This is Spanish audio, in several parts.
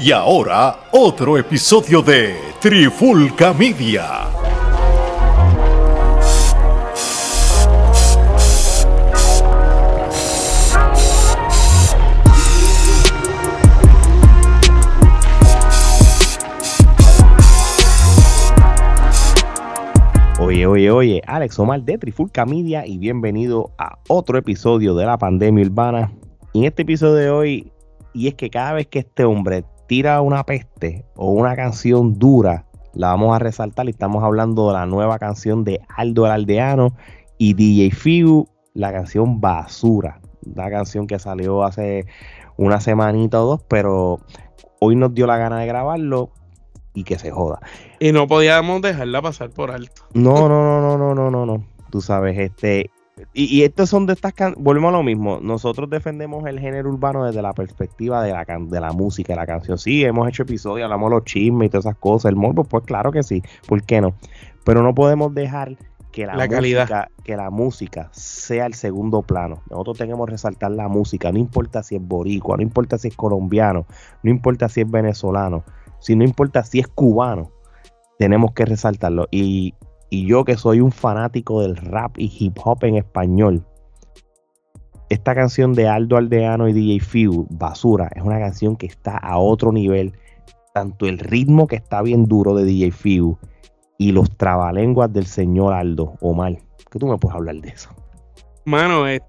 Y ahora, otro episodio de Trifulca Media. Oye, Alex Omar de Trifulca Media y bienvenido a otro episodio de la pandemia urbana. Y en este episodio de hoy, y es que cada vez que este hombre tira una peste o una canción dura, la vamos a resaltar, y estamos hablando de la nueva canción de Aldo el Aldeano y DJ Figu, la canción Basura, una canción que salió hace una semanita o dos, pero hoy nos dio la gana de grabarlo y que se joda. Y no podíamos dejarla pasar por alto. No. Tú sabes, y estos son de estas volvemos a lo mismo. Nosotros defendemos el género urbano desde la perspectiva de la música, de la canción. Sí, hemos hecho episodios, hablamos de los chismes y todas esas cosas. El morbo, pues claro que sí, ¿por qué no? Pero no podemos dejar que la música sea el segundo plano. Nosotros tenemos que resaltar la música, no importa si es boricua, no importa si es colombiano, no importa si es venezolano, no importa si es cubano, tenemos que resaltarlo. Y yo, que soy un fanático del rap y hip hop en español, esta canción de Aldo Aldeano y DJ Figu, Basura, es una canción que está a otro nivel. Tanto el ritmo, que está bien duro, de DJ Figu, y los trabalenguas del señor Aldo Omar. ¿Qué tú me puedes hablar de eso? Mano, es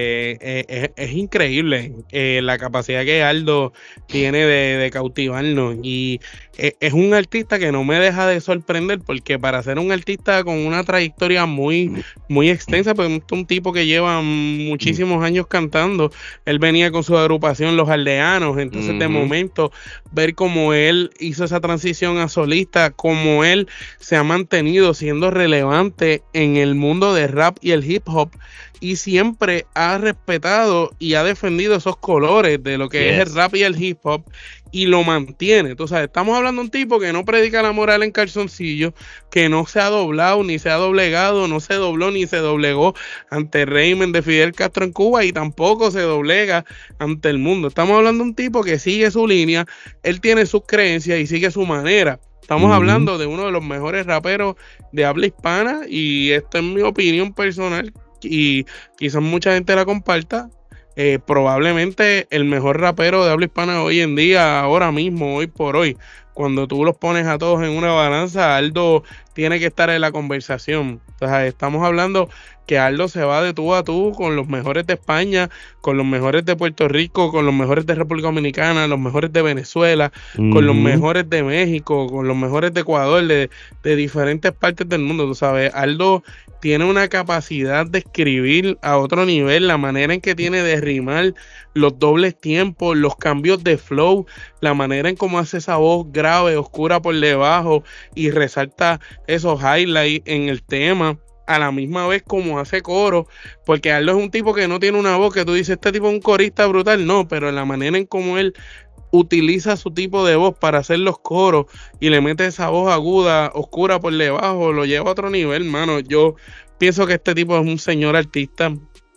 increíble la capacidad que Aldo tiene de cautivarnos, y es un artista que no me deja de sorprender, porque para ser un artista con una trayectoria muy extensa, pues es un tipo que lleva muchísimos años cantando. Él venía con su agrupación Los Aldeanos, entonces de momento ver cómo él hizo esa transición a solista, cómo él se ha mantenido siendo relevante en el mundo del rap y el hip hop, y siempre ha respetado y ha defendido esos colores de lo que es el rap y el hip hop, y lo mantiene. Tú sabes, estamos hablando de un tipo que no predica la moral en calzoncillo, que no se ha doblado ni se ha doblegado, no se dobló ni se doblegó ante el régimen de Fidel Castro en Cuba, y tampoco se doblega ante el mundo. Estamos hablando de un tipo que sigue su línea, él tiene sus creencias y sigue su manera. Estamos hablando de uno de los mejores raperos de habla hispana, y esto es mi opinión personal, y quizás mucha gente la comparta. Probablemente el mejor rapero de habla hispana hoy en día, ahora mismo, hoy por hoy. Cuando tú los pones a todos en una balanza, Aldo tiene que estar en la conversación. O sea, estamos hablando que Aldo se va de tú a tú con los mejores de España, con los mejores de Puerto Rico, con los mejores de República Dominicana, los mejores de Venezuela, con los mejores de México, con los mejores de Ecuador, de diferentes partes del mundo. Tú sabes, Aldo tiene una capacidad de escribir a otro nivel, la manera en que tiene de rimar, los dobles tiempos, los cambios de flow, la manera en cómo hace esa voz grave, oscura por debajo, y resalta esos highlights en el tema, a la misma vez como hace coro, porque Aldo es un tipo que no tiene una voz que tú dices, este tipo es un corista brutal, no, pero la manera en cómo él utiliza su tipo de voz para hacer los coros y le mete esa voz aguda, oscura por debajo, lo lleva a otro nivel, mano. Yo pienso que este tipo es un señor artista,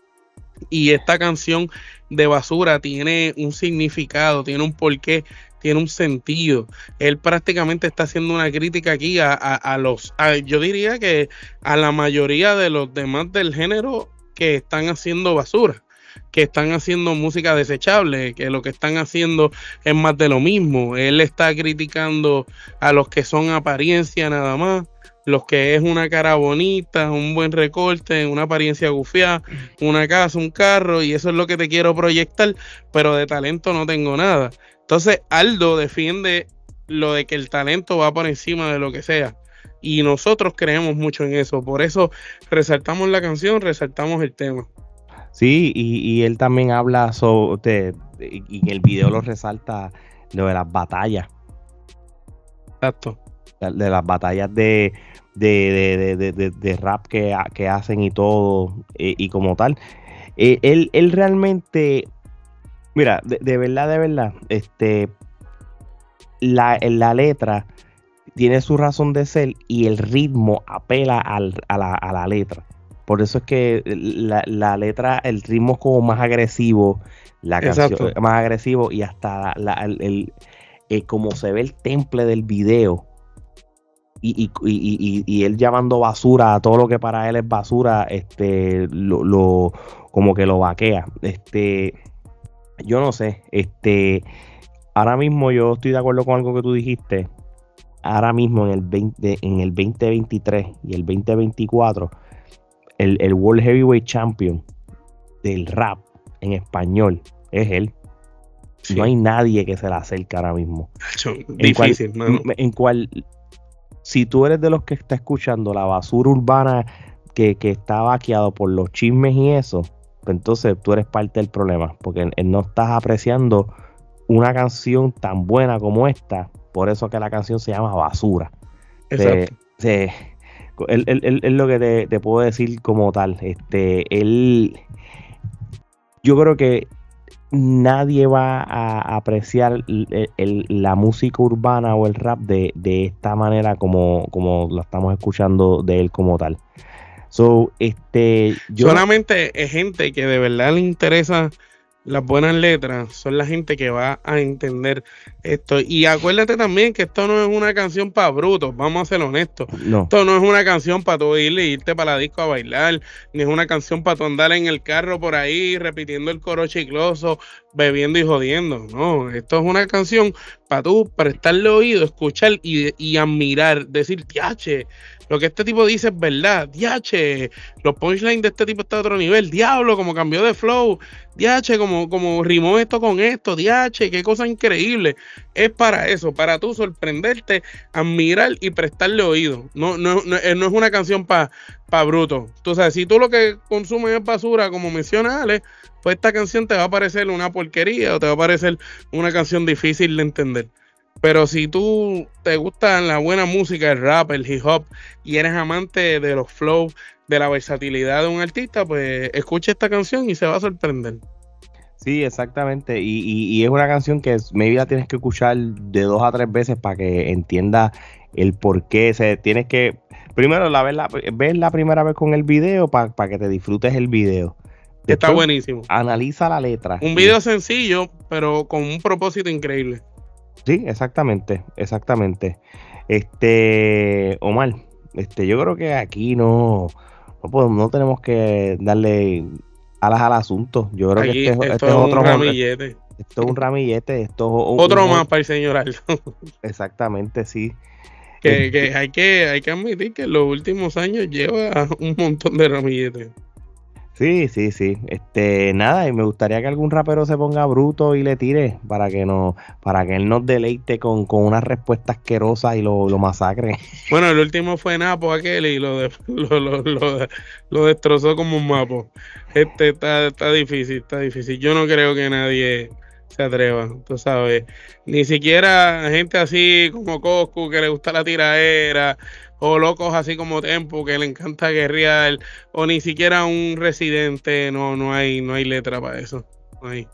y esta canción de Basura tiene un significado, tiene un porqué, tiene un sentido. Él prácticamente está haciendo una crítica aquí yo diría que a la mayoría de los demás del género que están haciendo basura, que están haciendo música desechable, que lo que están haciendo es más de lo mismo. Él está criticando a los que son apariencia nada más, los que es una cara bonita, un buen recorte, una apariencia gufiada, una casa, un carro, y eso es lo que te quiero proyectar, pero de talento no tengo nada. Entonces Aldo defiende lo de que el talento va por encima de lo que sea, y nosotros creemos mucho en eso. Por eso resaltamos la canción, resaltamos el tema. Sí, y él también habla sobre, y en el video lo resalta, lo de las batallas. Exacto. De las batallas de rap que hacen y todo, y como tal. Él realmente, mira, de verdad, la letra tiene su razón de ser, y el ritmo apela a la letra. Por eso es que la letra, el ritmo es como más agresivo, la canción es más agresivo, y hasta como se ve el temple del video y él llamando basura a todo lo que para él es basura, como que lo vaquea. Yo no sé, ahora mismo yo estoy de acuerdo con algo que tú dijiste. Ahora mismo en el 2023 y el 2024, el World Heavyweight Champion del rap en español es él. Sí. No hay nadie que se le acerque ahora mismo. Difícil, en cual, si tú eres de los que está escuchando la basura urbana que está vaqueado por los chismes y eso, pues entonces tú eres parte del problema, porque no estás apreciando una canción tan buena como esta. Por eso que la canción se llama Basura. Exacto. Es lo que te puedo decir como tal. Yo creo que nadie va a apreciar la música urbana o el rap de esta manera como la estamos escuchando de él como tal. Solamente es gente que de verdad le interesa las buenas letras, son la gente que va a entender esto. Y acuérdate también que esto no es una canción para brutos, vamos a ser honestos. No. Esto no es una canción para tú irte para la disco a bailar, ni es una canción para tú andar en el carro por ahí repitiendo el coro chicloso, bebiendo y jodiendo. No, esto es una canción para tú prestarle oído, escuchar y admirar, decir, tiache, lo que este tipo dice es verdad, diache, los punchlines de este tipo está a otro nivel, diablo, como cambió de flow, diache, como rimó esto con esto, diache, qué cosa increíble. Es para eso, para tú sorprenderte, admirar y prestarle oído. No es una canción para bruto. Tú sabes, si tú lo que consumes es basura, como menciona Ale, pues esta canción te va a parecer una porquería o te va a parecer una canción difícil de entender. Pero si tú te gusta la buena música, el rap, el hip hop, y eres amante de los flows, de la versatilidad de un artista, pues escucha esta canción y se va a sorprender. Sí, exactamente. Y es una canción que maybe la tienes que escuchar de 2 a 3 veces para que entiendas el por qué. Tienes que, primero ves la primera vez con el video para que te disfrutes el video. Después, está buenísimo. Analiza la letra. Un video sencillo, pero con un propósito increíble. Sí, exactamente. Omar, yo creo que aquí no tenemos que darle alas al asunto. Yo creo aquí, que este es otro ramillete. Esto es un ramillete. Otro más para el señor Aldo. Exactamente, sí. Que hay que admitir que en los últimos años lleva un montón de ramilletes. Sí. Nada, y me gustaría que algún rapero se ponga bruto y le tire para que él nos deleite con una respuesta asquerosa y lo masacre. Bueno, el último fue Napo aquel y lo destrozó como un mapo. Está difícil. Yo no creo que nadie se atreva, tú sabes. Ni siquiera gente así como Coscu que le gusta la tiraera, o locos así como Tempo que le encanta guerrear, o ni siquiera un Residente. No hay letra para eso. No hay.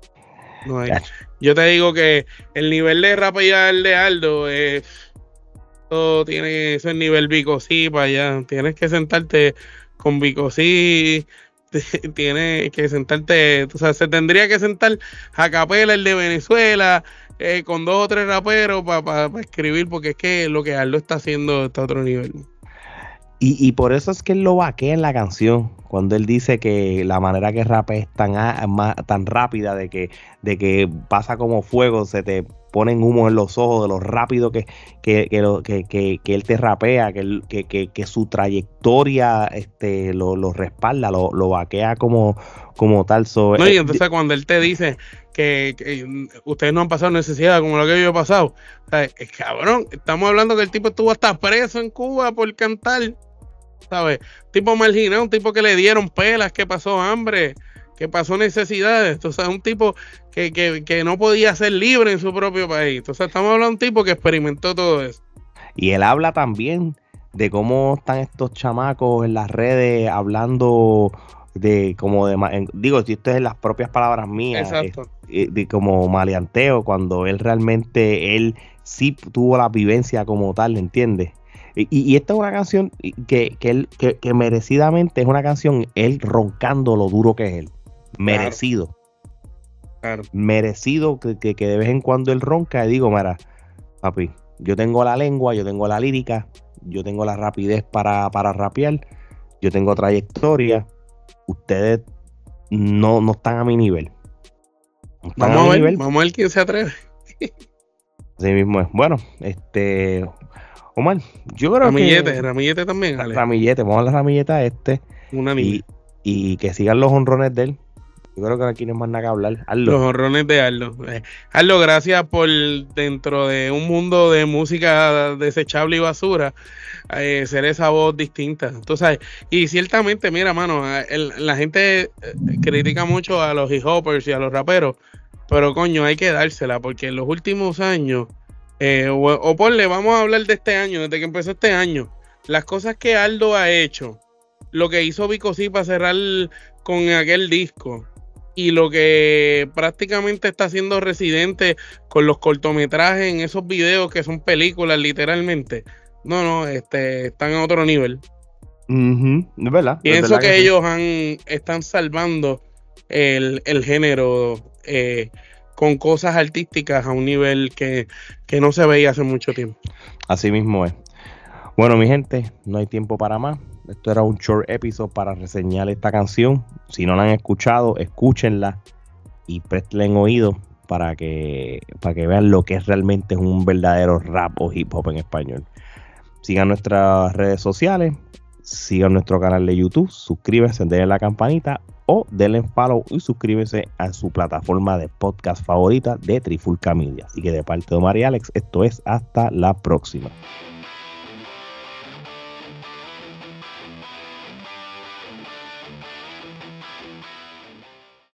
Yo te digo que el nivel de rapear de Aldo todo tiene eso, el nivel Vico C para allá. Tienes que sentarte con Vico C. Tienes que sentarte, o sea, se tendría que sentar a capela el de Venezuela, con 2 o 3 raperos para escribir, porque es que lo que Aldo está haciendo está a otro nivel. Y por eso es que él lo vaquea en la canción, cuando él dice que la manera que rapea es tan rápida, de que pasa como fuego, se te ponen humo en los ojos de lo rápido que él te rapea, que su trayectoria lo respalda, lo vaquea como tal. No, y entonces cuando él te dice que ustedes no han pasado necesidad como lo que yo he pasado, o sea, cabrón, estamos hablando que el tipo estuvo hasta preso en Cuba por cantar, ¿sabes? Tipo marginado, un tipo que le dieron pelas, que pasó hambre, que pasó necesidades. Entonces, un tipo que no podía ser libre en su propio país. Entonces, estamos hablando de un tipo que experimentó todo eso. Y él habla también de cómo están estos chamacos en las redes hablando digo, si esto es las propias palabras mías, de como maleanteo, cuando él sí tuvo la vivencia como tal, ¿entiendes? Y esta es una canción que merecidamente es una canción él roncando lo duro que es él, merecido. Claro. merecido que de vez en cuando él ronca y digo, mira, papi, yo tengo la lengua, yo tengo la lírica, yo tengo la rapidez para rapear, yo tengo trayectoria, ustedes no están a mi nivel. No están Vamos a ver, nivel. vamos a ver quién se atreve. Así mismo es. Bueno, Omar, yo creo Ramillete también, Ale. Ramillete, vamos a la ramilleta Una niña. y que sigan los honrones de él. Yo creo que aquí no hay más nada que hablar. Hazlo. Los honrones de Aldo. Aldo, gracias por, dentro de un mundo de música desechable y basura, ser esa voz distinta. Tú sabes, y ciertamente, mira, mano, la gente critica mucho a los hip hoppers y a los raperos, pero coño, hay que dársela, porque en los últimos años, o ponle, vamos a hablar de este año, desde que empezó este año, las cosas que Aldo ha hecho, lo que hizo Vico C para cerrar con aquel disco, y lo que prácticamente está haciendo Residente con los cortometrajes en esos videos que son películas literalmente, están a otro nivel. Es verdad. Pienso que sí. ellos están salvando el género con cosas artísticas a un nivel que no se veía hace mucho tiempo. Así mismo es. Bueno, mi gente, no hay tiempo para más. Esto era un short episode para reseñar esta canción. Si no la han escuchado, escúchenla y presten oído para que vean lo que realmente es un verdadero rap o hip hop en español. Sigan nuestras redes sociales, sigan nuestro canal de YouTube, suscríbanse, denle la campanita o denle follow y suscríbanse a su plataforma de podcast favorita de Trifulca Media. Así que de parte de Omar y Alex, esto es hasta la próxima.